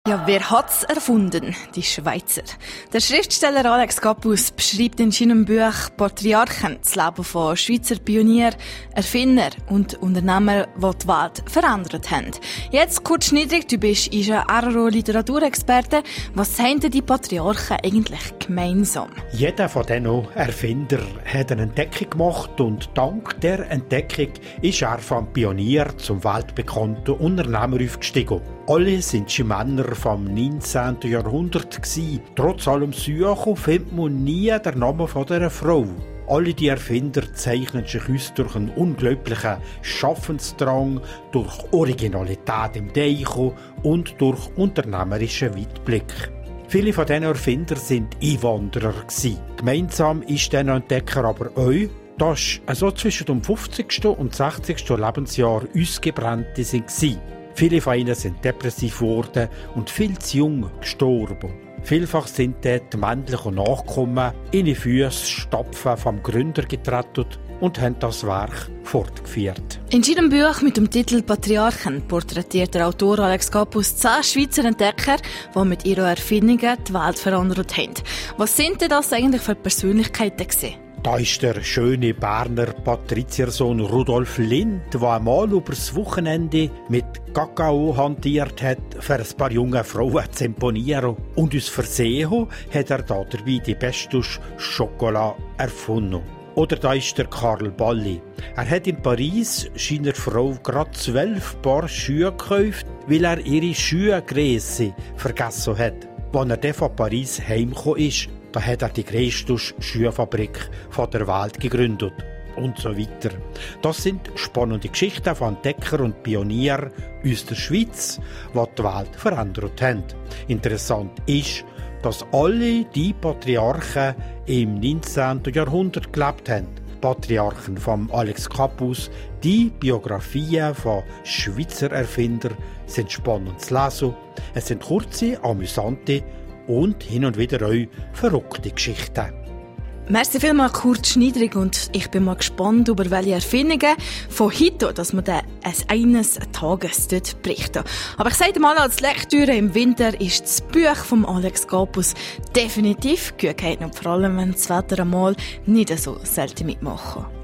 Ja, wer hat's erfunden? Die Schweizer. Der Schriftsteller Alex Capus beschreibt in seinem Buch Patriarchen das Leben von Schweizer Pionieren, Erfinder und Unternehmer, die die Welt verändert haben. Jetzt, Kurt Schnidrig, du bist RRO-Literaturexperte. Was haben denn die Patriarchen eigentlich gemeinsam? Jeder von diesen Erfindern hat eine Entdeckung gemacht und dank der Entdeckung ist er vom Pionier zum weltbekannten Unternehmer aufgestiegen. Alle sind sie Männer vom 19. Jahrhundert gsi. Trotz allem Suchen findet man nie den Namen von dieser Frau. Alle die Erfinder zeichnen sich aus durch einen unglaublichen Schaffensdrang, durch Originalität im Denken und durch unternehmerischen Weitblick. Viele von diesen Erfindern sind Einwanderer gsi. Gemeinsam ist diesen Entdecker aber auch, dass also zwischen dem 50. und 60. Lebensjahr Ausgebrannte waren. Viele von ihnen sind depressiv geworden und viel zu jung gestorben. Vielfach sind dort die männlichen Nachkommen in die Fußstapfen vom Gründer getreten und haben das Werk fortgeführt. In seinem Buch mit dem Titel Patriarchen porträtiert der Autor Alex Capus 10 Schweizer Entdecker, die mit ihren Erfindungen die Welt verändert haben. Was sind denn das eigentlich für Persönlichkeiten gewesen? Da ist der schöne Berner Patriziersohn Rudolf Lind, der einmal übers Wochenende mit Kakao hantiert hat, für ein paar junge Frauen zu imponieren. Und aus Versehen hat er dabei die beste Schokolade erfunden. Oder da ist der Karl Balli. Er hat in Paris seiner Frau gerade 12 Paar Schuhe gekauft, weil er ihre Schuhgrösse vergessen hat. Als er dann von Paris heimgekommen ist, da hat er die grösste Schuhfabrik der Welt gegründet. Und so weiter. Das sind spannende Geschichten von Entdeckern und Pionieren aus der Schweiz, die die Welt verändert haben. Interessant ist, dass alle die Patriarchen im 19. Jahrhundert gelebt haben. Patriarchen von Alex Capus, die Biografien von Schweizer Erfindern sind spannend zu lesen. Es sind kurze, amüsante und hin und wieder auch verrückte Geschichten. Merci vielmals, Kurt Schnidrig, und ich bin mal gespannt, über welche Erfindungen von heute, dass wir dann eines Tages dort berichten. Aber ich sage mal, als Lektüre im Winter ist das Buch von Alex Capus definitiv gut geeignet, vor allem wenn das Wetter einmal nicht so selten mitmachen.